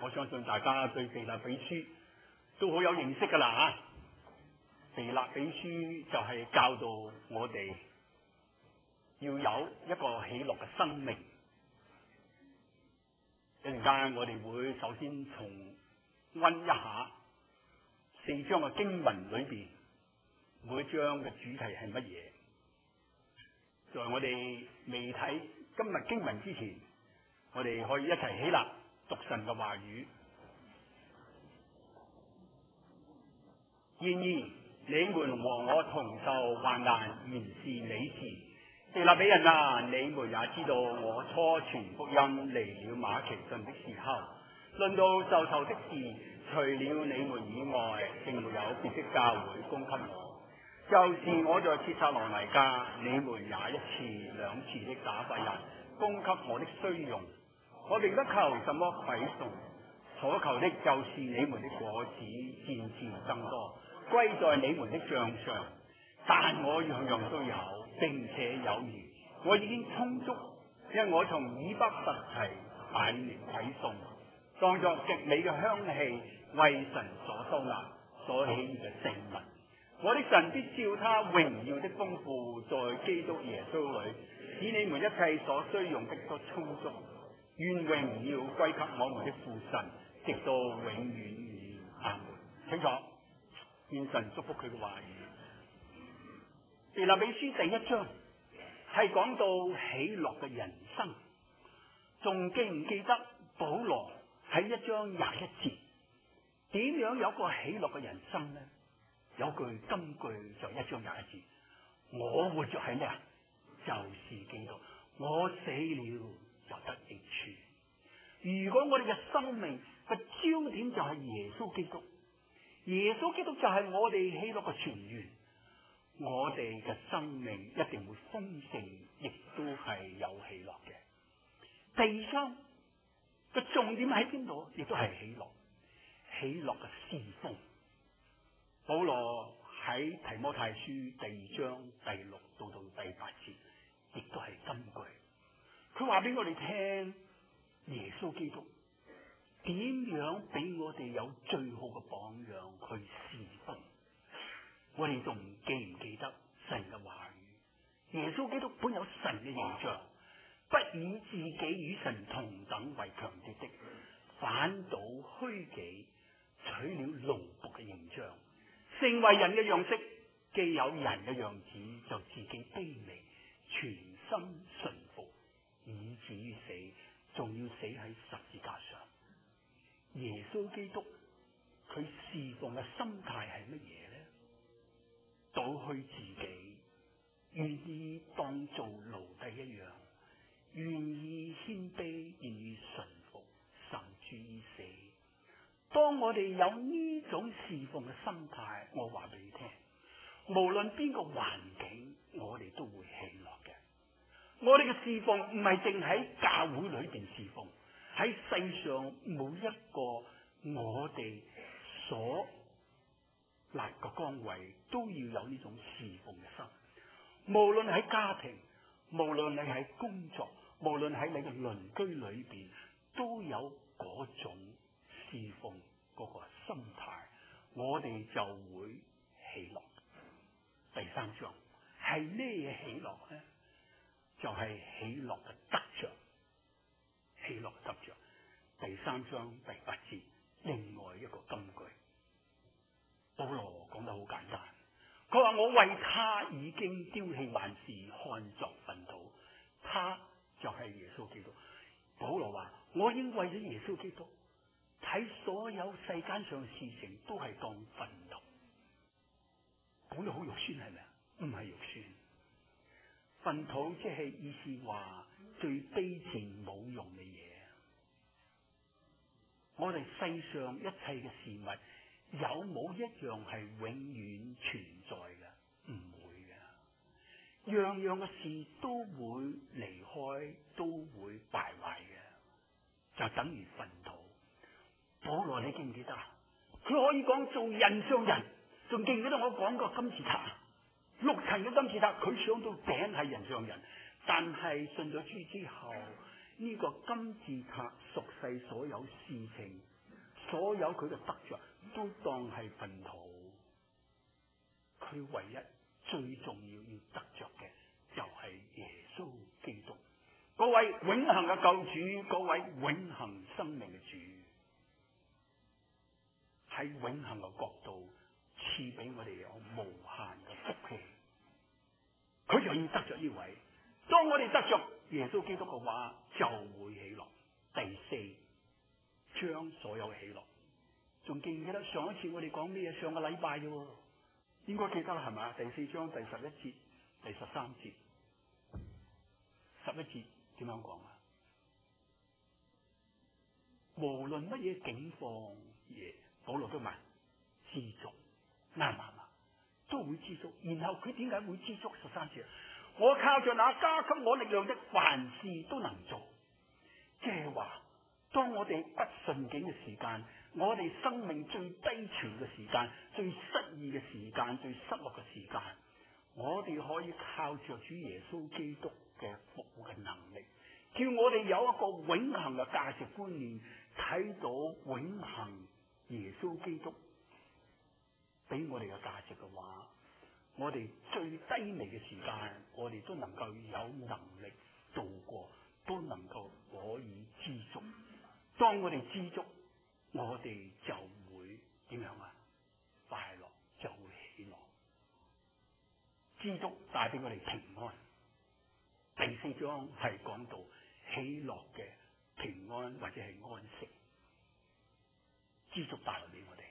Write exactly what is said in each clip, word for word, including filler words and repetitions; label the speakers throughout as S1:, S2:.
S1: 我相信大家對腓立比書都好有認識㗎啦嚇。腓立比書就係教導我哋要有一個喜樂嘅生命。一陣間我哋會首先重溫一下四章嘅經文裏邊每一章嘅主題係乜嘢。在我哋未睇今日經文之前，我哋可以一齊起立讀神嘅話語。然而你們和我同受患難，原是美事。腓立比人啊，你們也知道我初傳福音離了馬其頓的時候，論到受囚的事，除了你們以外，並沒有別的教會供給我。就是我在帖撒羅尼迦，你們也一次兩次的打發人供給我的需用。我並不求什麼饋送，所求的就是你們的果子漸漸增多，歸在你們的帳上。但我樣樣都有，並且有餘，我已經充足，因為我從以巴弗提帶嚟饋送，當作極美嘅香氣，為神所收納、所喜悅嘅聖物。我的神必照他榮耀的豐富，在基督耶穌裏，使你們一切所需用的都充足。願榮耀歸給我們的父神，直到永遠遠。阿門。請坐。願神祝福佢嘅話語。腓立比書第一章係講到喜樂嘅人生。仲記唔記得保羅喺一章廿一節點樣有個喜樂嘅人生呢？有句金句就一章廿一節，我活着係咩啊？就是基督，我死了就得益處。如果我哋嘅生命嘅焦點就係耶穌基督，耶穌基督就係我哋喜樂嘅泉源，我哋嘅生命一定會豐盛，亦都係有喜樂嘅。第二章嘅重點喺邊度？亦都係喜樂，喜樂嘅侍奉。保羅喺提摩太書第二章第六到到第八節，亦都係金句。佢話俾我哋聽，耶穌基督點樣俾我哋有最好嘅榜樣去侍奉。我哋仲記唔記得神嘅話語？耶穌基督本有神嘅形象，不以自己與神同等為強奪的，反倒虛己，取了奴僕嘅形象，成為人嘅樣式。既有人嘅樣子，就自己卑微，全心順服，以至於死，仲要死喺十字架上。耶穌基督佢侍奉嘅心態係乜嘢呢？倒虛自己，願意當做奴隸一樣，願意謙卑，願意順服，甚至於死。當我哋有呢種侍奉嘅心態，我話俾你聽，無論邊個環境，我哋都會喜樂嘅。我哋嘅侍奉唔係淨喺教會裏邊侍奉，喺世上每一個我哋所立嘅崗位都要有呢種侍奉嘅心。無論喺家庭，無論你喺工作，無論喺你嘅鄰居裏邊，都有嗰種侍奉嗰個心態，我哋就會喜樂。第三章係咩嘢喜樂呢？就係、是、喜樂嘅得着，喜樂嘅得着。第三章第八節，另外一個金句，保羅講得好簡單，佢話我為他已經丟棄萬事，看作糞土。他就係耶穌基督。保羅話我已經為咗耶穌基督，睇所有世間上事情都係當糞土。講得好肉酸係咪啊？唔係肉酸。糞土即係意思話最卑賤冇用嘅嘢。我哋世上一切嘅事物，有冇一樣係永遠存在嘅？唔會嘅。樣樣嘅事都會離開，都會敗壞嘅，就等於糞土。保羅你記唔記得啊？佢可以講做人上人，仲記唔記得我講過金字塔？六層嘅金字塔，佢上到頂係人上人，但係信咗主之後，呢、這個金字塔屬世所有事情所有佢嘅得着都當係糞土。佢唯一最重要要得着嘅就係耶穌基督，嗰位永恆嘅救主，嗰位永恆生命嘅主，喺永恆嘅角度賜俾我哋有無限嘅福氣。佢就要得着呢位。當我哋得着耶穌基督嘅話，就會喜樂。第四，將所有喜樂。仲記唔記得上一次我哋講咩嘢？上個禮拜啫，應該記得啦，係咪？第四章第十一節、第十三節。十一節點樣講啊？無論乜嘢境況，嘢保羅都問知足，啱唔啱啊？都會知足。然後佢點解會知足？十三節，我靠着那加給我力量的，凡事都能做。即係話，當我哋不順境嘅時間，我哋生命最低潮嘅時間，最失意嘅時間，最失落嘅時間，我哋可以靠着主耶穌基督嘅復活嘅能力，叫我哋有一個永恆嘅價值觀念，睇到永恆耶穌基督俾我哋嘅價值嘅話，我哋最低微嘅時間，我哋都能夠有能力度過，都能夠可以知足。當我哋知足，我哋就會點樣啊？快樂，就會喜樂。知足帶俾我哋平安。第四章係講到喜樂嘅平安或者係安息，知足帶來俾我哋。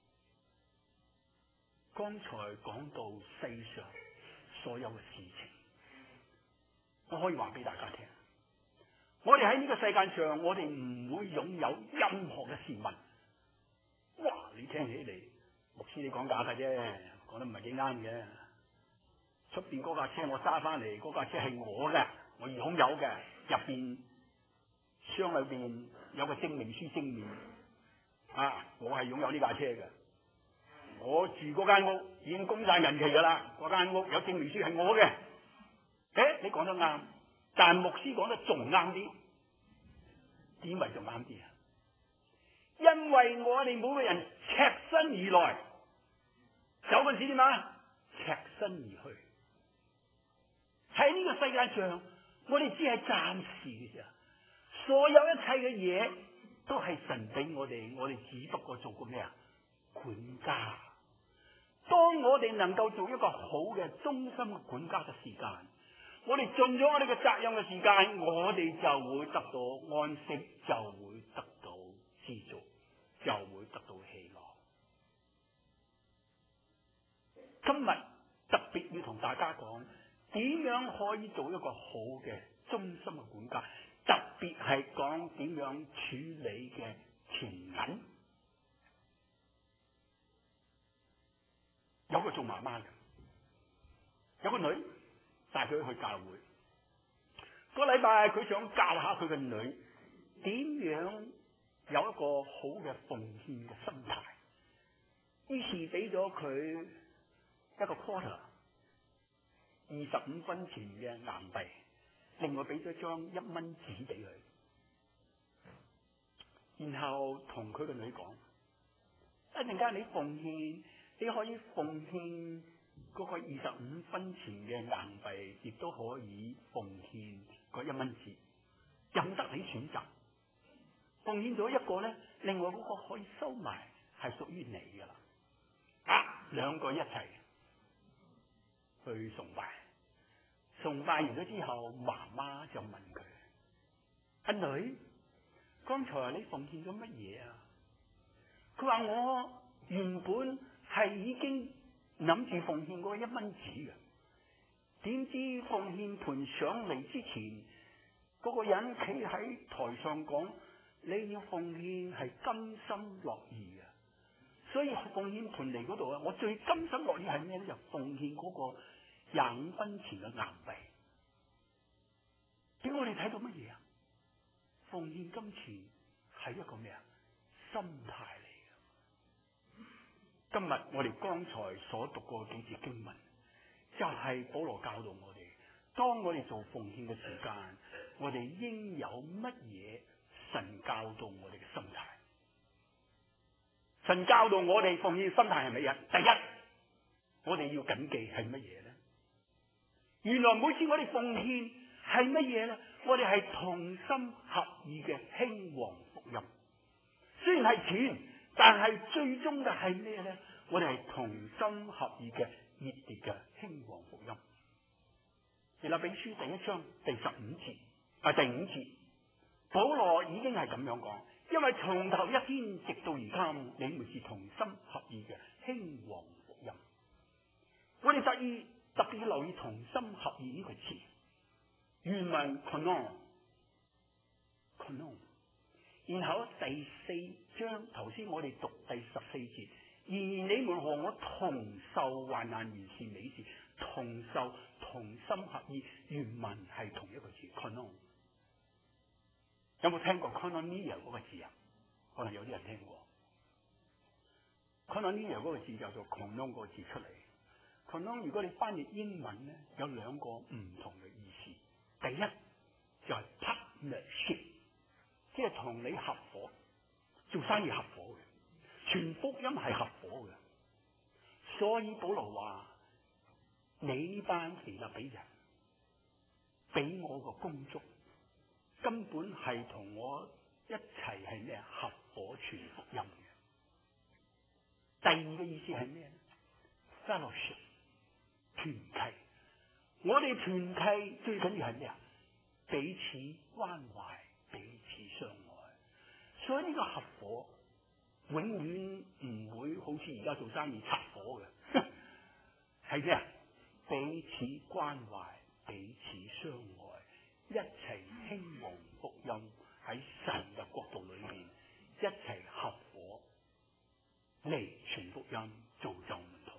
S1: 剛才講到世上所有嘅事情，我可以話俾大家聽，我哋喺呢個世界上，我哋唔會擁有任何嘅事物。哇！你聽起嚟，牧師你講假嘅啫，講得唔係幾啱嘅。出邊嗰架車我揸翻嚟，嗰架車係我嘅，我擁有嘅。入邊箱裏邊有個證明書證明，啊，我係擁有呢架車嘅。我住嗰間屋已經供晒銀期噶啦，嗰間屋有證明書係我嘅。誒，你講得啱，但牧師講得仲啱啲。點為仲啱啲啊？因為我哋每個人赤身而來，走嗰陣時點啊？赤身而去。喺呢個世界上，我哋只係暫時嘅啫。所有一切嘅嘢都係神俾我哋，我哋只不過做個咩啊？管家。當我哋能夠做一個好嘅忠心嘅管家嘅時間，我哋盡咗我哋嘅責任嘅時間，我哋就會得到安息，就會得到知足，就會得到喜樂。今日特別要同大家講，點樣可以做一個好嘅忠心嘅管家，特別係講點樣處理嘅錢銀。有個做媽媽嘅，有個女帶佢去教會。個禮拜佢想教下佢嘅女點樣有一個好嘅奉獻嘅心態，於是俾咗佢一個 quarter， 二十五分錢嘅硬幣，另外俾咗張一蚊紙俾佢，然後同佢個女講：一陣間你奉獻，你可以奉獻嗰個二十五分錢嘅硬幣，亦都可以奉獻嗰一蚊紙，任得你選擇。奉獻咗一個咧，另外嗰個可以收埋，係屬於你噶啦。啊，兩個一齊去崇拜，崇拜完咗之後，媽媽就問佢：阿女，剛才你奉獻咗乜嘢啊？佢話：我原本係已經諗住奉獻嗰一蚊紙嘅，點知奉獻盤上嚟之前，嗰個人企喺台上講：你要奉獻係甘心樂意嘅。所以奉獻盤嚟嗰度啊，我最甘心樂意係咩咧？就奉獻嗰個廿五分錢嘅硬幣。俾我哋睇到乜嘢啊？奉獻金錢係一個咩啊？心態嚟嘅。今日我哋剛才所讀過幾節經文，就係保羅教導我哋，當我哋做奉獻嘅時間，我哋應有乜嘢神教導我哋嘅心態？ 神教導我哋奉獻心態係乜嘢？第一，我哋要謹記係乜嘢咧？原來每次我哋奉獻係乜嘢咧？我哋係同心合意嘅興旺福音。雖然係錢，但係最終嘅係咩咧？我哋係同心合意嘅熱烈嘅興旺福音。腓立比書第一章第十五節啊，第五節，保羅已經係咁樣講，因為從頭一天直到而家，你們是同心合意嘅興旺福音。我哋特意特別要留意同心合意呢個詞，原文 konon konon。然後第四章頭先我哋讀第十四節，然而你們和我同受患難，原是美事。同受同心合意，原文係同一個字 konon。有冇聽過 koinonia 嗰個字啊？可能有啲人聽過。koinonia 嗰個字叫做 konon 嗰個字出嚟。konon 如果你翻譯英文咧，有兩個唔同嘅意思。第一就係 partnership， 即係同你合夥做生意合夥嘅，傳福音係合夥嘅。所以保羅話：你呢班腓立比人俾我個工作，根本係同我一齊係咩合夥傳福音嘅。第二個意思係咩咧 ？fellowship 團契。我哋團契最緊要係咩啊？彼此關懷，彼此相愛。所以呢個合夥永遠唔會好似而家做生意拆夥嘅，係咩啊？彼此關懷，彼此相愛，一齊興旺福音，喺神嘅國度裏面一齊合夥嚟傳福音，造就門徒。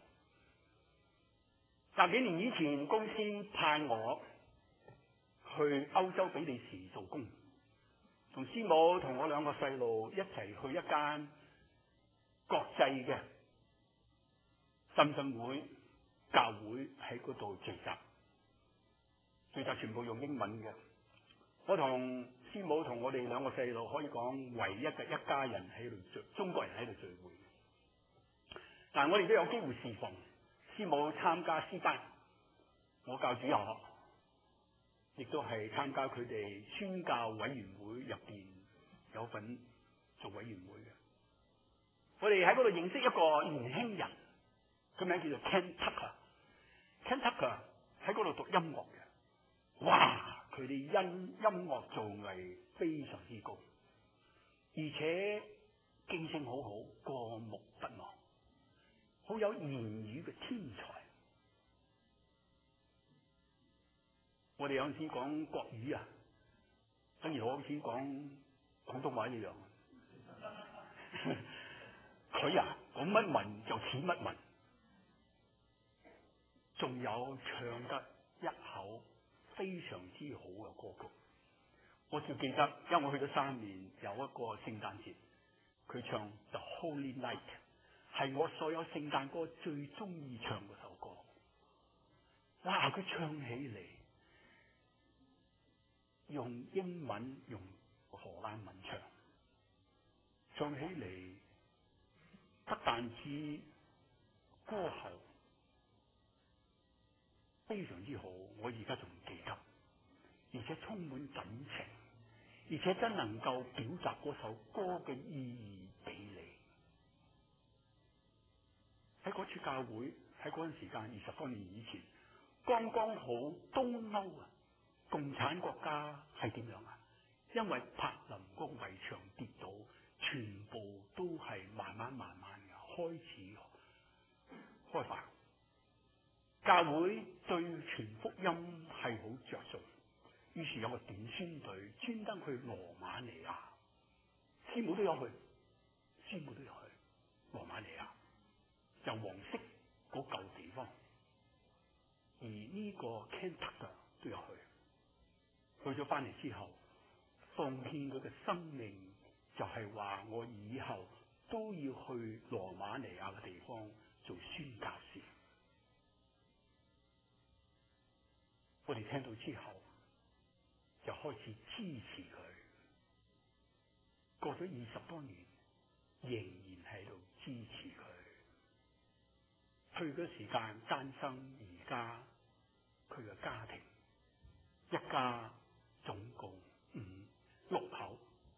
S1: 廿幾年以前，公司派我去歐洲比利時做工，同師母同我兩個細路一齊去一間國際嘅浸信會教會喺嗰度聚集，聚集全部用英文嘅。我同師母同我哋兩個細路可以講唯一嘅一家人喺度聚，中國人喺度聚會。但係我哋都有機會侍奉，師母參加詩班，我教主日學，亦都係參加佢哋宣教委員會入邊有份做委員會嘅。我哋喺嗰度認識一個年輕人，佢名叫做 Ken Tucker。Ken Tucker 喺嗰度讀音樂嘅，哇！佢哋音音樂造詣非常之高，而且記性好好，過目不忘，好有言語嘅天才。我哋有陣時講國語啊，等於好似講廣東話一樣。佢啊講乜文就似乜文，仲有唱得一口非常之好嘅歌曲。我仲記得，因為我去咗三年，有一個聖誕節，佢唱 The Holy Night， 係我所有聖誕歌最中意唱嗰首歌。哇！佢唱起嚟，用英文用荷蘭文唱，唱起嚟不但止歌喉非常之好，我而家仲記得，而且充滿感情，而且真能夠表達嗰首歌嘅意義俾你。喺嗰次教會，喺嗰陣時間二十多年以前，剛剛好東歐啊，共產國家係點樣啊？因為柏林個圍牆跌倒，全部都係慢慢慢慢嘅開始開發。教會對傳福音係好着數，於是有個短宣隊專登去羅馬尼亞，師母都有去，師母都有去羅馬尼亞，就黃色嗰舊地方。而呢個 Ken Tucker 都有去，去咗翻嚟之後，奉獻佢嘅生命，就係話我以後都要去羅馬尼亞嘅地方做宣教士。我哋聽到之後，就開始支持佢。過咗二十多年，仍然喺度支持佢。佢嗰時間單身，而家佢嘅家庭一家總共五六口。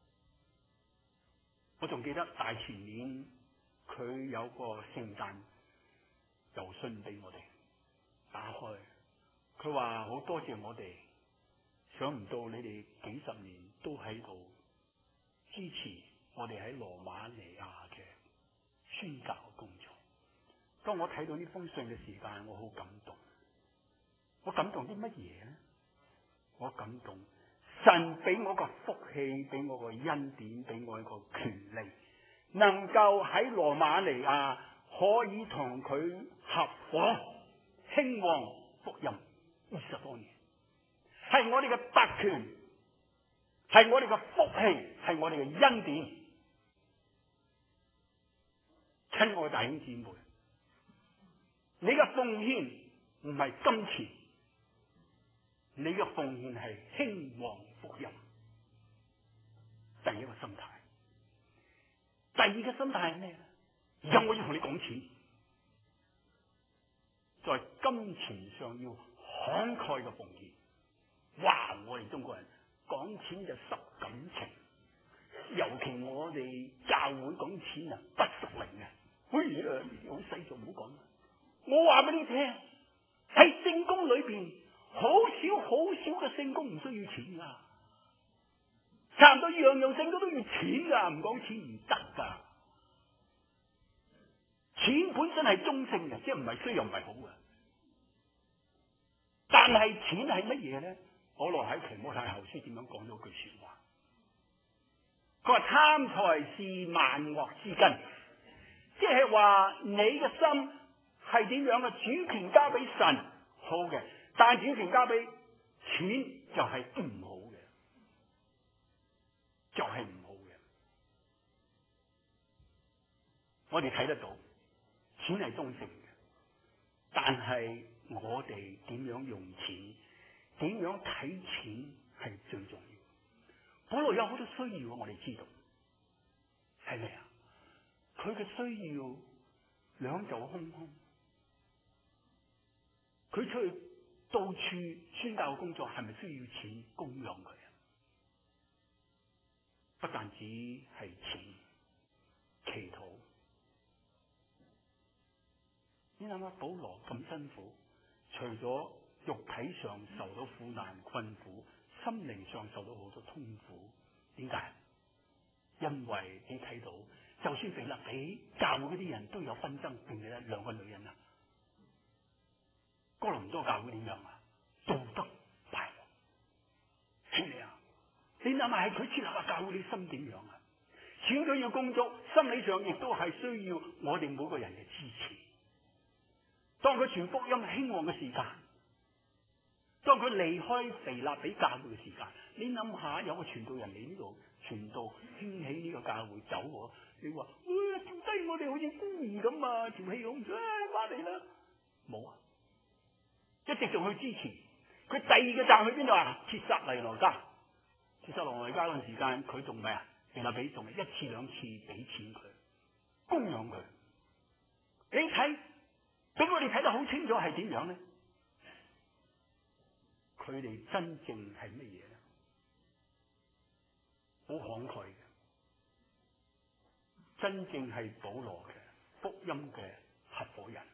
S1: 我仲記得大前年佢有個聖誕郵信俾我哋，打開佢話好多謝我哋，想唔到你哋幾十年都喺度支持我哋喺羅馬尼亞嘅宣教工作。當我睇到呢封信嘅時間，我好感動。我感動啲乜嘢咧？我感動神俾我個福氣，俾我個恩典，俾我一個權利，能夠喺羅馬尼亞可以同佢合夥興旺福音二十多年，係我哋嘅特權，係我哋嘅福氣，係我哋嘅恩典。親愛弟兄姊妹，你嘅奉獻唔係金錢，你嘅奉獻係興旺福音。第一個心態。第二個心態係咩？而家我要同你講錢，在金錢上要慷慨嘅奉獻。哇！我哋中國人講錢就失感情，尤其我哋教會講錢啊不屬靈嘅。哎呀，好細就唔好講啦。我話俾你聽，喺聖工裏邊，好少好少嘅聖工唔需要錢噶，差唔多樣樣聖工都要錢噶，唔講錢唔得噶。錢本身係中性嘅，即係唔係衰又唔係好嘅。但係錢係乜嘢咧？保羅喺提摩太後書點樣講咗句說話？佢話貪財是萬惡之根，即係話你嘅心係點樣嘅？主權交俾神好嘅，但係主權交俾錢就係唔好嘅，就係唔好嘅。我哋睇得到錢係中性嘅，但係我哋點樣用錢，點樣睇錢係最重要。保羅有好多需要，我哋知道係咪啊？佢嘅需要兩袖空空，佢出去到處宣教工作，係咪需要錢供養佢啊？不但止係錢，祈禱。你諗下，保羅咁辛苦，除咗肉體上受到苦難困苦，心靈上受到好多痛苦。點解？因為你睇到，就算腓立比教會嗰啲人都有紛爭，定係兩個女人啊？哥林多教會點樣啊？道德敗壞，係咪啊？你諗下，係佢設立嘅教會，你心點樣啊？選舉要工作，心理上亦都係需要我哋每個人嘅支持。當佢傳福音興旺嘅時間，當佢離開腓立比教會嘅時間，你諗下，有個傳道人嚟呢度傳道，興起呢個教會走，你話，哇，掉低我哋好似孤兒咁啊，條氣好唔出，翻嚟啦，冇啊，一直仲去支持。佢第二個站去邊度啊？帖撒羅尼迦，帖撒羅尼迦嗰陣時間，佢仲咩啊？腓立比仲係一次兩次俾錢佢，供養佢。你睇，俾我哋睇得好清楚係點樣咧？佢哋真正係乜嘢咧？好慷慨嘅，真正係保羅嘅福音嘅合夥人，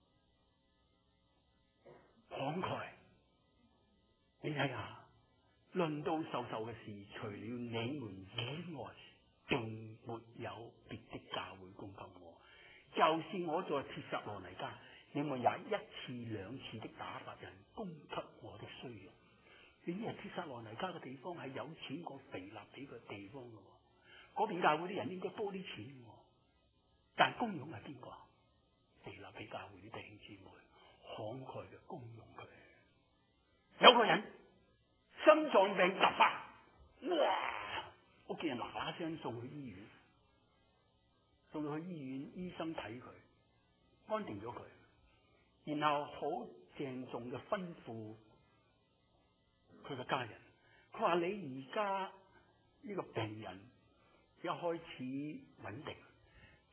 S1: 慷慨。你睇下，論到受受嘅事，除了你們以外，並沒有別的教會供給我。就是我在帖撒羅尼迦，你們也一次兩次的打發人供給我的需要。你係帖撒羅尼迦嘅地方係有錢過腓立比嘅地方嘅，嗰邊教會啲人應該多啲錢嘅，但供養係邊個啊？腓立比教會啲弟兄姊妹慷慨嘅供養佢。有個人心臟病突發，哇！屋企人嗱嗱聲送去醫院，送到去醫院，醫生睇佢，安定咗佢，然後好鄭重嘅吩咐佢嘅家人，佢話：你而家呢個病人一開始穩定，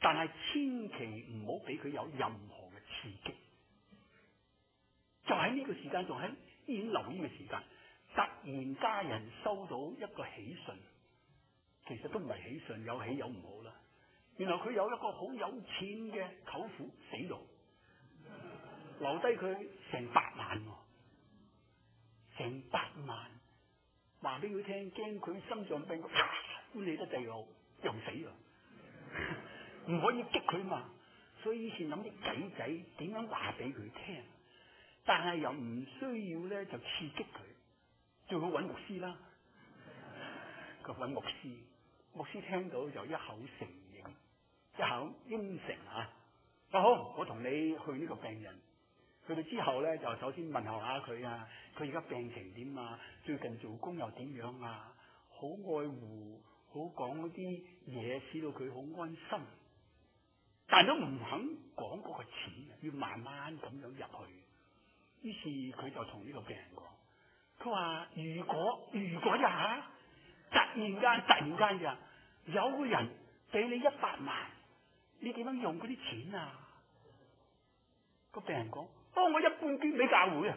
S1: 但係千祈唔好俾佢有任何嘅刺激。就喺呢個時間，仲喺醫院留醫嘅時間，突然家人收到一個喜訊，其實都唔係喜訊，有喜有唔好啦。原來佢有一個好有錢嘅舅父死咗，留低佢成百萬喎，成百萬，話俾佢聽，驚佢心臟病，歡喜得滯又又死啦，唔可以激佢嘛，所以以前諗啲計仔點樣話俾佢聽，但係又唔需要咧就刺激佢，最好揾牧師啦，佢揾牧師，牧師聽到就一口承認，一口應承啊，啊好，我同你去呢個病人。去到之後咧，就首先問候下佢啊，佢而家病情點啊？最近做工又點樣啊？好愛護，好講嗰啲嘢，使到佢好安心。但都唔肯講嗰個錢，要慢慢咁樣入去。於是佢就同呢個病人講，佢話：如果如果呀，突然間突然間呀，有個人俾你一百萬，你點樣用嗰啲錢啊？個病人講。當我一般捐俾教會啊！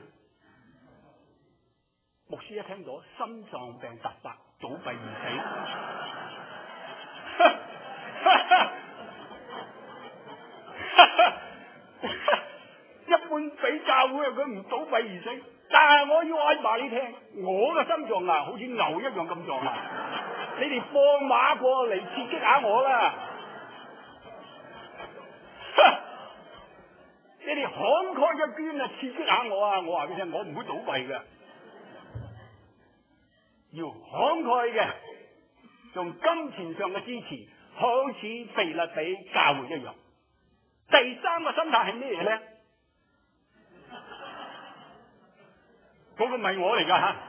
S1: 牧師一聽到心臟病突發倒閉而死，一般俾教會啊，佢唔倒閉而死。但係我要話埋你聽，我嘅心臟啊，好似牛一樣咁壯啊！你哋放馬過嚟刺激下我啦！你哋慷慨嘅捐啊，刺激下我啊！我話俾你聽，我唔會倒閉嘅，要慷慨嘅，用金錢上嘅支持，好似腓立比教會一樣。第三個心態係咩咧？嗰個唔係我嚟噶吓，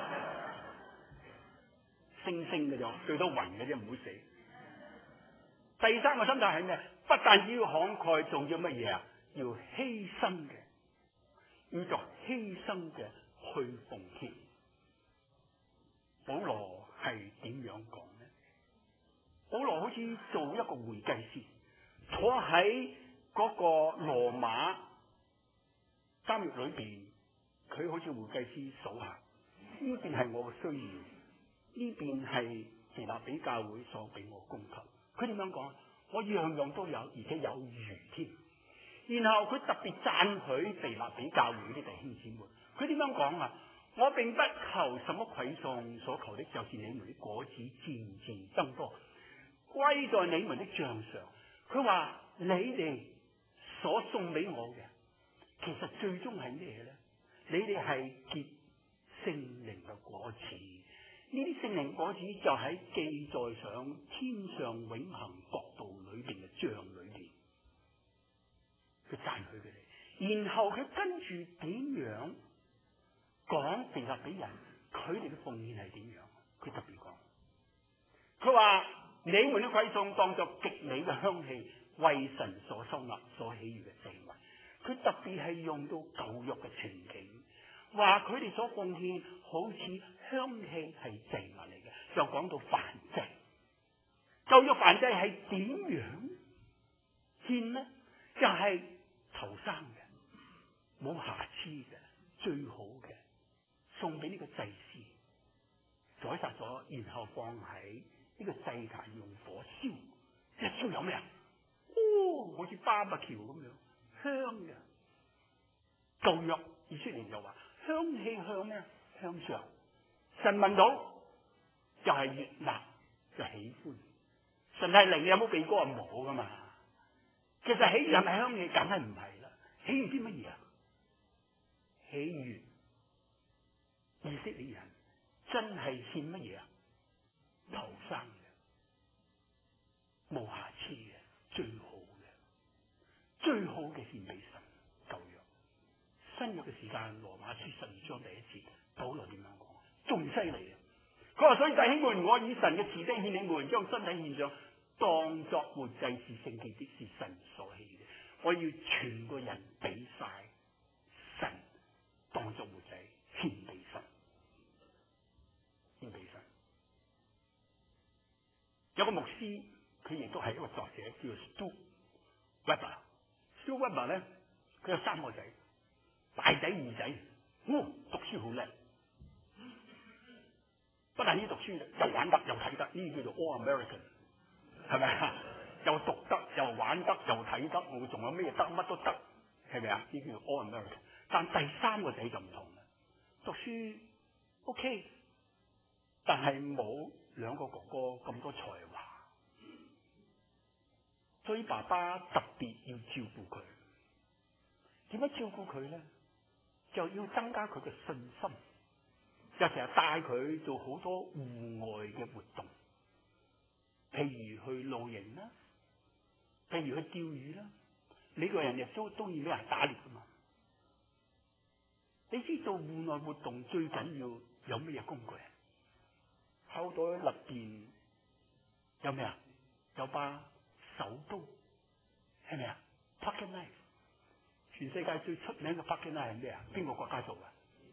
S1: 星星嘅啫，最多暈嘅啫，唔會死。第三個心態係咩？不但只要慷慨，仲要乜嘢啊？要犧牲嘅，要作犧牲嘅去奉獻。保羅係點樣講呢？保羅好似做一個會計師，坐喺嗰個羅馬監獄裏邊，佢好似會計師數下，呢邊係我嘅需要，呢邊係腓立比教會所俾我供給。佢點樣講？我樣樣都有，而且有餘添。然後佢特別讚許腓立比教會啲弟兄姊妹。佢點樣講啊？我並不求什麼饋送，所求的就是你們的果子漸漸增多，歸在你們的賬上。佢話你哋所送俾我嘅，其實最終係咩咧？你哋係結聖靈嘅果子。呢啲聖靈果子就喺記載上天上永恆國度裏邊嘅賬裏邊。佢讚許佢哋，然後佢跟住點樣講腓立比人佢哋嘅奉獻係點樣？佢特別講，佢話你們的饋送當作極美嘅香氣，為神所收納、所喜悅嘅祭物。佢特別係用到舊約嘅情景，話佢哋所奉獻好似香氣係祭物嚟嘅，就講到燔祭。舊約燔祭係點樣獻呢？就係、是頭生嘅，冇瑕疵嘅，最好嘅，送俾呢個祭司，宰殺咗，然後放喺呢個祭壇用火燒，一燒有咩啊？哦，好似巴比橋咁樣，香嘅。舊約以色列就話香氣向咩？向上，神聞到就係悅納，就喜歡。神係靈，有冇鼻哥啊？冇噶嘛。其實喜悅係咪香氣？梗係唔係啦。喜悅啲乜嘢啊？喜悅以色列人真係獻乜嘢啊？頭生嘅，冇瑕疵嘅，最好嘅，最好嘅獻俾神。舊約、新約嘅時間，羅馬書十二章第一節，保羅點樣講？仲犀利啊！佢話：所以弟兄們，我以神嘅慈悲獻你們，將身體獻上，當作活祭，是聖潔的，是神所喜嘅。我要全個人俾晒神，當作活祭獻俾神，獻俾神。有個牧師佢亦都係一個作者，叫做 Stu Weber。Stu Weber 咧，佢有三個仔，大仔二仔，哦，讀書好叻，不但止讀書，又玩得又睇得，呢啲叫做 All American， 係咪啊？又讀得又玩得又睇得，我仲有咩得？乜都得，係咪啊？呢叫做 All American。但第三個仔就唔同啦，讀書 OK， 但係冇兩個哥哥咁多才華。所以爸爸特別要照顧佢，點樣照顧佢咧？就要增加佢嘅信心，就成日帶佢做好多戶外嘅活動，譬如去露營啦，譬如去釣魚啦。你個人亦都中意俾人打獵噶嘛？你知道戶外活動最緊要有咩嘢工具？口袋入邊有咩啊？有把手刀。係咪啊 ？Pocket knife， 全世界最出名嘅 pocket knife 係咩啊？邊個國家做嘅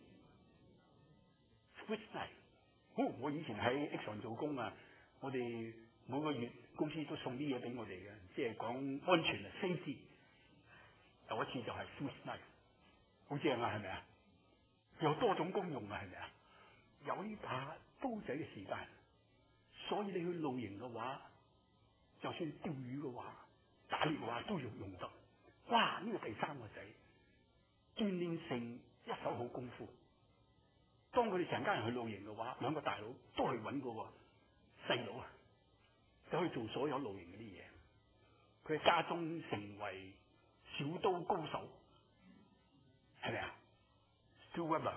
S1: ？Swiss knife。哦，我以前喺 Exxon 做工啊，我哋每個月公司都送啲嘢俾我哋嘅，即係講安全啊 safety。有一次就係 Swiss knife， 好正啊，係咪啊？有多種功用啊，係咪啊？有呢把刀仔嘅時間，所以你去露營嘅話，就算釣魚嘅話。打獵嘅話都要用得，哇！呢、這個第三個仔鍛鍊成一手好功夫。當佢哋成家人去露營嘅話，兩個大佬都係揾嗰個細佬啊，就可以做所有露營嗰啲嘢。佢喺家中成為小刀高手，係咪啊 ？Stu Weber，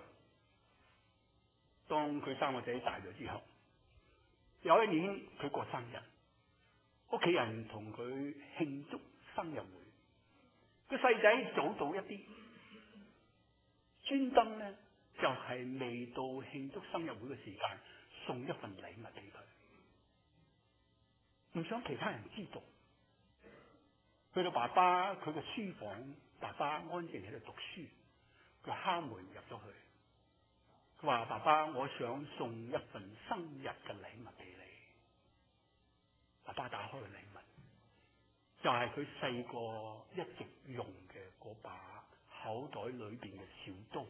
S1: 當佢三個仔大咗之後，有一年佢過生日。屋企人同佢慶祝生日會，個細仔早到一啲，專登咧就係、是、未到慶祝生日會嘅時間，送一份禮物俾佢，唔想其他人知道。去到爸爸佢嘅書房，爸爸安靜喺度讀書，佢敲門入咗去，佢話：爸爸，我想送一份生日嘅禮物俾你。爸爸打開個禮物，就係佢細個一直用嘅嗰把口袋裏邊嘅小刀。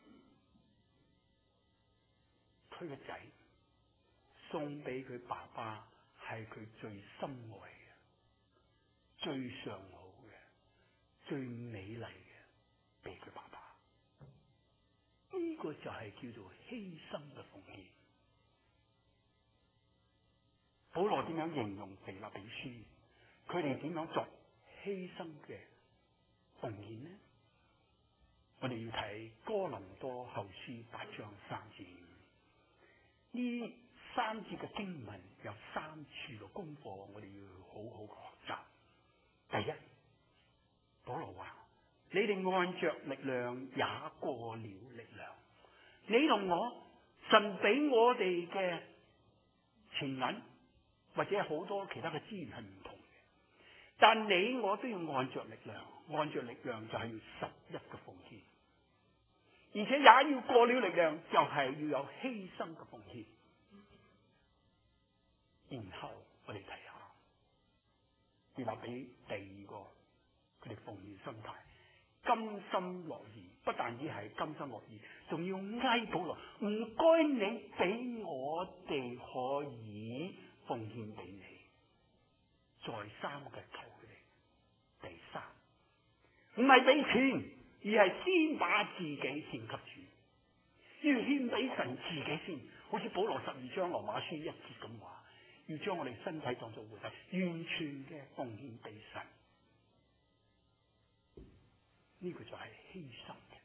S1: 佢個仔送俾佢爸爸，係佢最深愛嘅、最上好嘅、最美麗嘅，俾佢爸爸。呢、這個就係叫做犧牲嘅奉獻。保羅點樣形容腓立比書？佢哋點樣作犧牲嘅奉獻呢？我哋要睇哥林多後書八章三至五。呢三節嘅經文有三處嘅功課，我哋要好好學習。第一，保羅話：你哋按着力量也過了力量。你同我，神俾我哋嘅錢銀，或者好多其他嘅資源係唔同嘅，但你我都要按着力量，按着力量就係要十一嘅奉獻，而且也要過了力量，就係要有犧牲嘅奉獻。然後我哋睇下，腓立比第二個佢哋奉獻心態，甘心樂意，不但只係甘心樂意，仲要挨保羅，唔該你俾我哋可以奉獻俾你，再三嘅求佢哋。第三，唔係俾錢，而係先把自己獻給主，要獻俾神自己先。好似保羅十二章羅馬書一節咁話，要將我哋身體當作活祭，完全嘅奉獻俾神。呢、這個就係犧牲嘅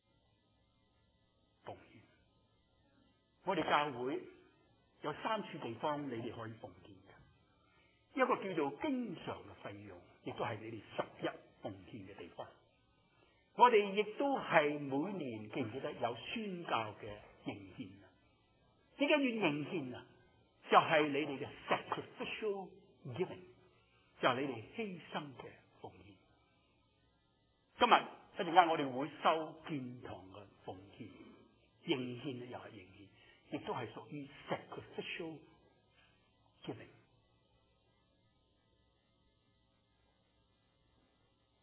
S1: 奉獻。我哋教會有三處地方你哋可以奉獻嘅，一個叫做經常嘅費用，亦都係你哋十一奉獻嘅地方。我哋亦都係每年記唔記得有宣教嘅迎獻啊？點解要迎獻啊？就係、是、你哋嘅 sacrificial giving， 就係你哋犧牲嘅奉獻。今日一陣間我哋會收建堂嘅奉獻，迎獻咧又係迎獻，亦都係屬於 sacrificial giving。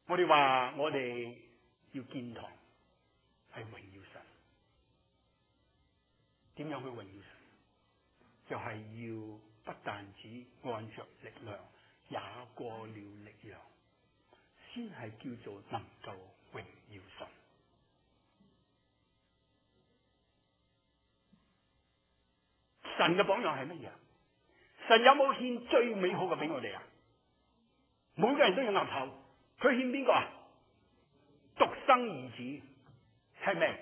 S1: 我哋話我哋要建堂，係榮耀神。點樣去榮耀神？就係、是、要不但止按着力量，也過了力量，先係叫做能夠榮耀神。神嘅榜樣係乜嘢？神有冇獻最美好嘅俾我哋啊？每個人都要岌頭，佢獻邊個啊？獨生兒子，係咪？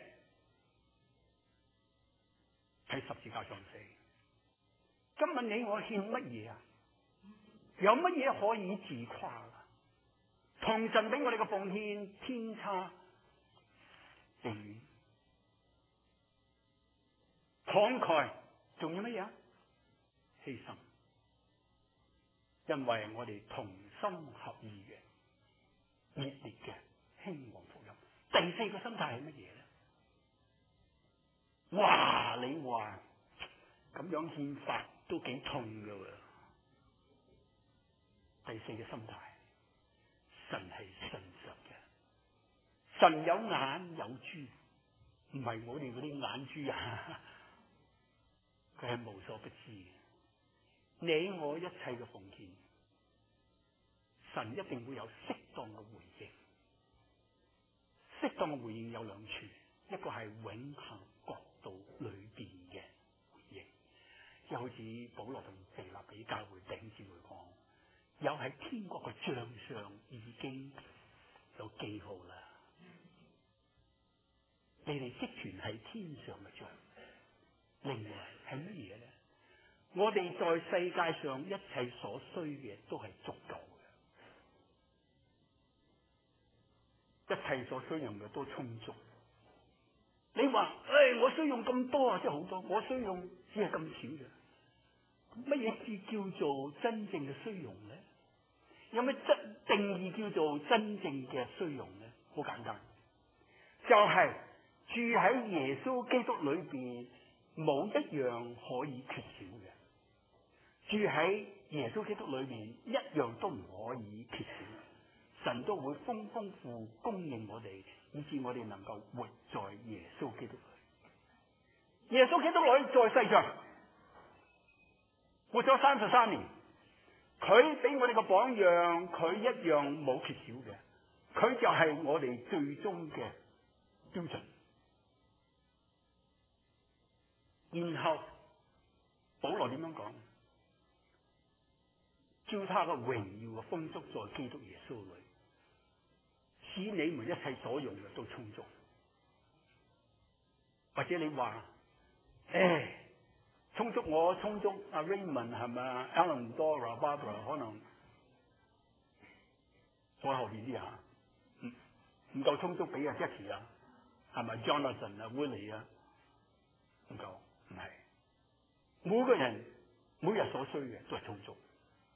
S1: 喺十字架上死。今日你我獻乜嘢啊？有乜嘢可以自誇啊？同神俾我哋嘅奉獻天差地遠，慷慨，仲有乜嘢啊？犧牲，因為我哋同心合意嘅熱烈嘅興旺福音。第四個心態係乜嘢咧？哇！你話咁樣獻法都幾痛噶喎。第四個心態，神係信實嘅，神有眼有珠，唔係我哋嗰啲眼珠啊，佢係無所不知嘅。你我一切嘅奉獻，神一定會有適當嘅回應。適當嘅回應有兩處，一個係永恆國度裏邊嘅回應，即係好似保羅同腓立比教會頂姊妹講，有喺天國嘅賬上已經有記號啦。你哋積存喺天上嘅賬，另外係乜嘢咧？我哋在世界上一切所需嘅都係足夠嘅，一切所需用嘅都充足。你話誒、哎，我需用咁多啊，即係好多，我需用只係咁少嘅。乜嘢至叫做真正嘅需用咧？有咩真定義叫做真正嘅需用咧？好簡單，就係、是、住喺耶穌基督裏邊，冇一樣可以缺少嘅。住喺耶穌基督裏面，一樣都唔可以缺少，神都會豐豐富供應我哋，以致我哋能夠活在耶穌基督裏。耶穌基督裏在世上活咗三十三年，佢俾我哋個榜樣，佢一樣冇缺少嘅，佢就係我哋最終嘅標準。然後保羅點樣講？照他嘅榮耀嘅豐足在基督耶穌裏，使你們一切所用嘅都充足。或者你話，誒，充足我充足阿 Raymond 係咪 Alan Dora Barbara 可能再後邊啲嚇，唔唔夠充足俾阿 Jackie 啊，係咪 Jonathan 啊 Willie 啊，唔夠，唔係，每個人每日所需嘅都係充足。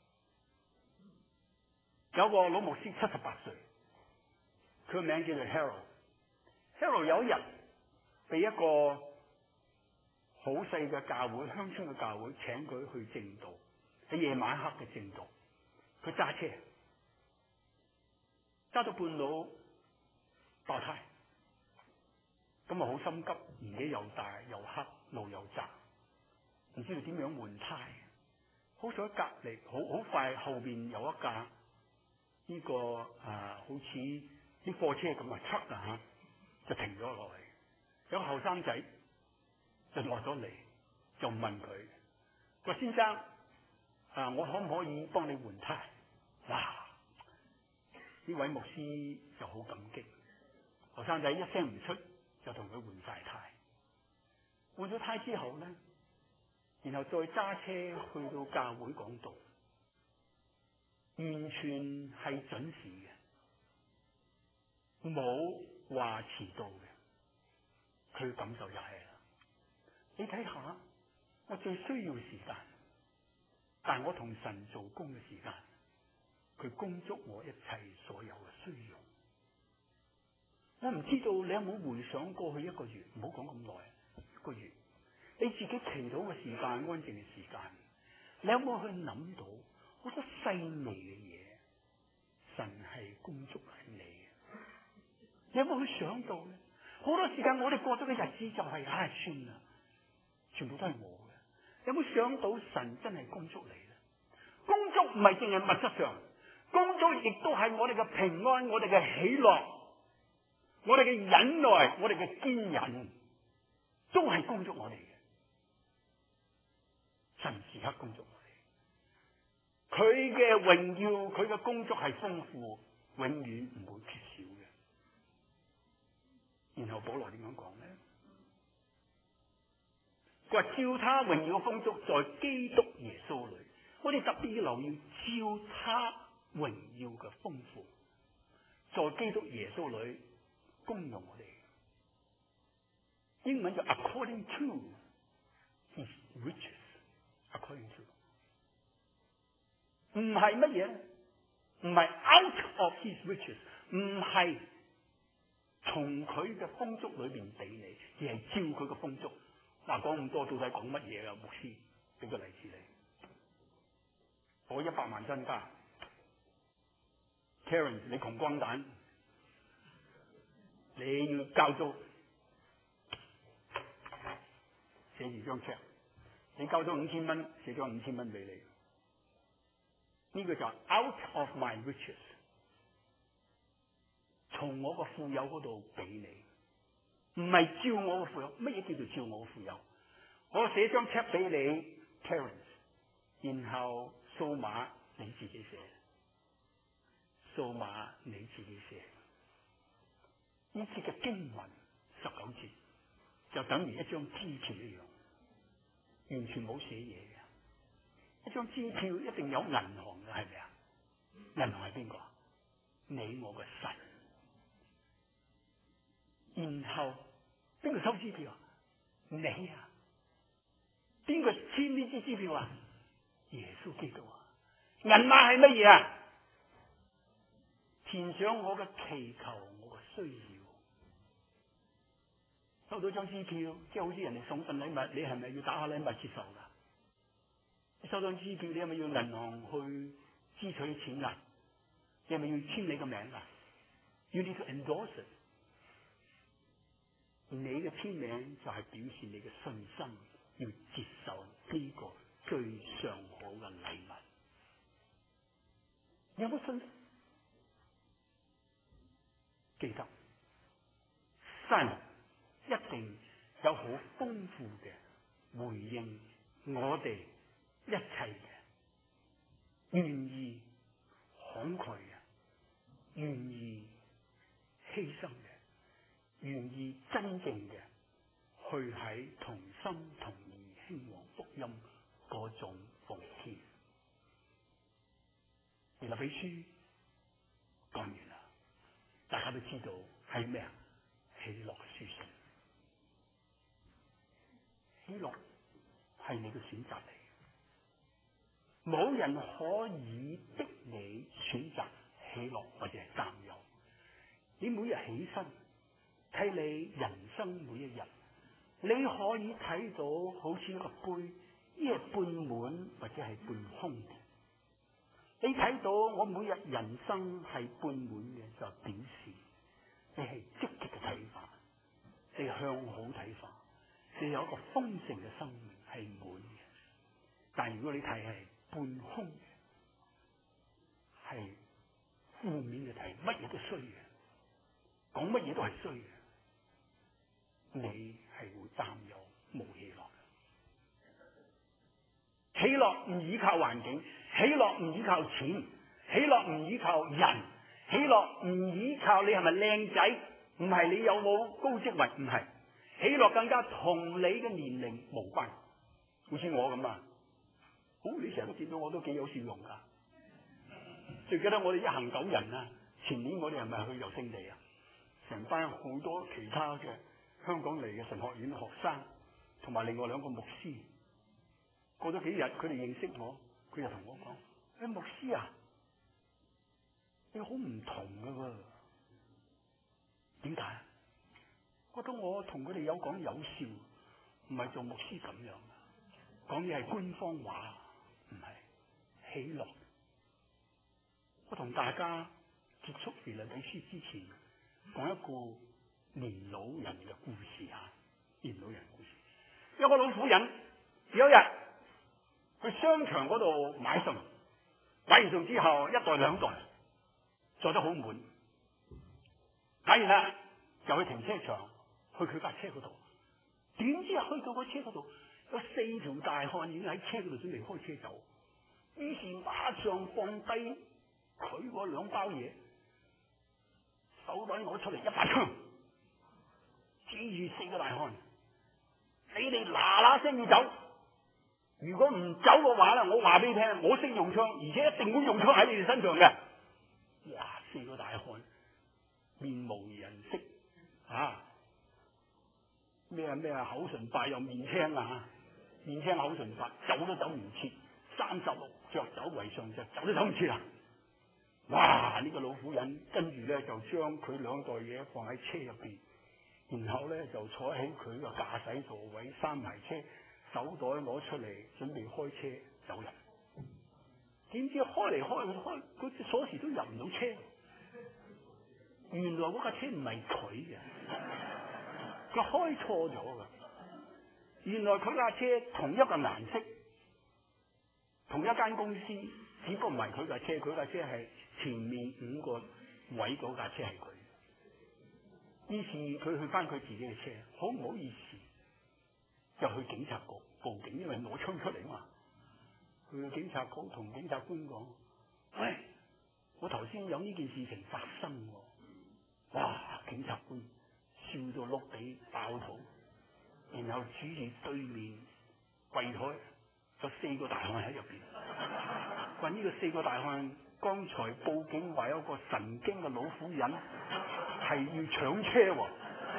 S1: 有個老牧師七十八歲，佢個名叫做 Harold。Harold 有一日被一個好細嘅教會、鄉村嘅教會請佢去證道，喺夜晚黑嘅證道。佢揸車揸到半路爆胎，咁啊好心急，年紀又大又黑，路又窄，唔知道點樣換胎。好彩隔離好好快後邊有一架。呢、這個啊，好似啲貨車咁啊，truck啊嚇，就停咗落嚟。有個後生仔就落咗嚟，就問佢：個先生啊，我可唔可以幫你換胎？哇！呢位牧師就好感激。後生仔一聲唔出，就同佢換晒胎。換咗胎之後咧，然後再揸車去到教會講道。完全係準時嘅，冇話遲到嘅。佢感受就係啦。你睇下，我最需要時間，但我同神做工嘅時間，佢供足我一切所有嘅需要。我唔知道你有冇回想過去一個月，唔好講咁耐，一個月，你自己祈禱嘅時間、安靜嘅時間，你有冇去諗到好多細微嘅嘢， 神係供足你嘅。你有冇去想到咧？好多時間我哋過咗嘅日子就係、是、唉算啦，全部都係我嘅。有冇想到神真係供足你咧？供足唔係淨係物質上，供足亦都係我哋嘅平安，我哋嘅喜樂，我哋嘅忍耐，我哋嘅堅忍，都係供足我哋嘅。神時刻供足我哋，佢嘅榮耀，佢嘅工作係豐富，永遠唔會缺少嘅。然後保羅點樣講咧？佢話照他榮耀嘅豐足，在基督耶穌裏，我哋特別要留意照他榮耀嘅豐富，在基督耶穌裏供用我哋。英文就 according to his riches，according to。唔係乜嘢？唔係 out of his riches， 唔係從佢嘅豐足裏邊俾你，而係照佢嘅豐足。嗱，講咁多到底講乜嘢啊？牧師，俾個例子你。我一百萬身家 ，Terence 你窮光蛋，你要交租，寫住張 check， 你交咗五千蚊，寫咗五千蚊俾你。呢個就係 out of my riches， 從我個富有嗰度俾你，唔係照我個富有。乜嘢叫做照我個富有？我寫張 check 俾你 Terence， 然後數碼你自己寫，數碼你自己寫。呢節嘅經文十九節就等於一張支票一樣，完全冇寫嘢嘅。一張支票一定有銀行嘅，係咪啊？銀行係邊個？你我嘅神。然後邊個收支票啊？你啊？邊個簽呢支支票啊？耶穌基督啊！銀碼係乜嘢啊？填上我嘅祈求，我嘅需要。收到張支票，即係好似人哋送份禮物，你係咪要打下禮物接受噶？你收到支票，你係咪要銀行去支取錢噶？你係咪要簽你個名噶 ？You need to endorse it。你嘅簽名就係表示你嘅信心，要接受呢個最上好嘅禮物。你有冇信心？記得，神一定有好豐富嘅回應我哋一切嘅，願意慷慨嘅，願意犧牲嘅，願意真正嘅去喺同心同意興旺福音嗰種奉獻。腓立比書講完啦，大家都知道係咩啊？喜樂書信，喜樂係你嘅選擇嚟，冇人可以逼你選擇喜樂或者係擔憂。你每日起身睇你人生每一日，你可以睇到好似一個杯，呢係半滿或者係半空嘅。你睇到我每日人生係半滿嘅，就表示你係積極嘅睇法，你向好睇法，你有一個豐盛嘅生命係滿嘅。但如果你睇係半空嘅，係負面嘅睇，乜嘢都衰嘅，講乜嘢都係衰嘅，你係會擔憂冇喜樂。喜樂唔依靠環境，喜樂唔依靠錢，喜樂唔依靠人，喜樂唔依靠你係咪靚仔，唔係你有冇高職位，唔係。喜樂更加同你嘅年齡無關。好似我咁啊，好、哦、你成日都見到我都幾有笑容噶。最記得我哋一行九人啊，前年我哋係咪去遊勝地啊？成班好多其他嘅香港嚟嘅神學院學生，同埋另外兩個牧師。過咗幾日，佢哋認識我，佢就同我講：誒、哎，牧師啊，你好唔同噶喎。點解？覺得我同佢哋有講有笑，唔係做牧師咁樣，講嘢係官方話，唔係喜樂。我同大家結束腓立比書之前，講一個年老人嘅故事嚇。年老人故事，一個老婦人有一日去商場嗰度買餸，買完餸之後一袋兩袋，坐得好滿。買完啦，就去停車場，去佢架車嗰度。點知去到個車嗰度，有四條大漢已經喺車嗰度準備開車走。於是馬上放低佢嗰兩包嘢，手袋攞出嚟一把槍，指住四個大漢：你哋嗱嗱聲要走，如果唔走嘅話咧，我話俾你聽，我識用槍，而且一定會用槍喺你哋身上嘅。哇！四個大漢面無人色，啊咩啊咩啊，口唇白又面青啊，面青口唇白，走都走唔切。三十六着走為上着，走都走唔切啦！哇！呢、這個老婦人跟住咧就將佢兩袋嘢放喺車入邊，然後咧就坐喺佢個駕駛座位閂埋車，手袋攞出嚟準備開車走人。點知開嚟開去開，佢隻鎖匙都入唔到車。原來嗰架車唔係佢嘅，佢開錯咗㗎。原來佢架車同一個顏色。同一間公司，只不過唔係佢架車，佢架車係前面五個位嗰架車係佢。於是佢去翻佢自己嘅車，好唔好意思，就去警察局報警，因為攞槍出嚟嘛。去警察局同警察官講：喂，我頭先有呢件事情發生喎。哇！警察官笑到碌地爆肚，然後指住對面櫃台。有四個大漢喺入邊，話呢個四個大漢剛才報警話有個神經嘅老婦人係要搶車喎。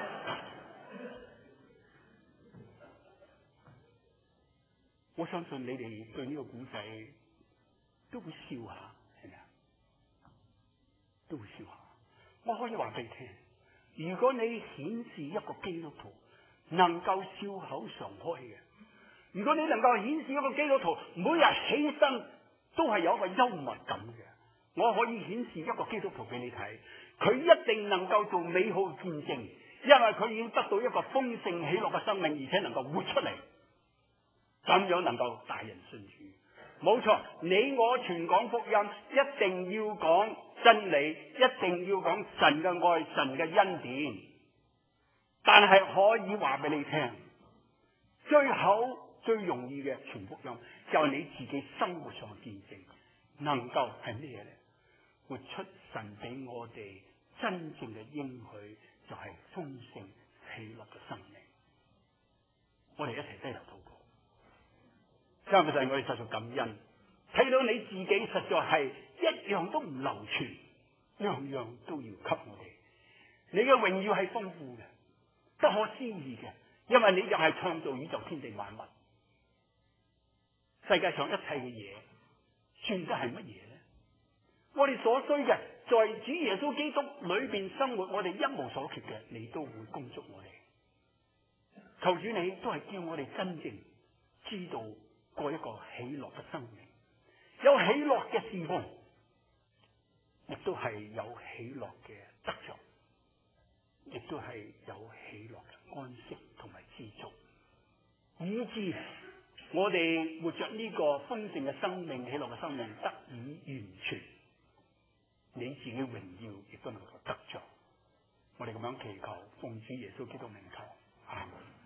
S1: 我相信你哋對呢個古仔都會笑下，係咪啊？都會笑下。我可以話俾你聽，如果你顯示一個基督徒能夠笑口常開嘅，如果你能夠顯示一個基督徒每日起身都係有一個幽默感嘅，我可以顯示一個基督徒俾你睇，佢一定能夠做美好嘅見證，因為佢已經得到一個豐盛喜樂嘅生命，而且能夠活出嚟，咁樣能夠帶人信主。冇錯，你我全講福音，一定要講真理，一定要講神嘅愛、神嘅恩典，但係可以話俾你聽，最好最容易嘅傳福音就係你自己生活上嘅見證，能夠係咩咧？活出神俾我哋真正嘅應許，就係豐盛喜樂嘅生命。我哋一齊低頭禱告。今日就係我哋實在感恩，睇到你自己實在係一樣都唔流傳，樣樣都要給我哋。你嘅榮耀係豐富嘅，不可思議嘅，因為你就係創造宇宙天地萬物。世界上一切嘅嘢，算得係乜嘢咧？我哋所需嘅，在主耶穌基督裏邊生活，我哋一無所缺嘅，你都會供足我哋。求主你都係叫我哋真正知道過一個喜樂嘅生命，有喜樂嘅侍奉，亦都係有喜樂嘅得着，亦都係有喜樂嘅安息同埋知足，以致我哋活着呢個豐盛嘅生命、喜樂嘅生命得以完全，你自己榮耀亦都能夠得着。我哋咁樣祈求，奉主耶穌基督名求，阿門。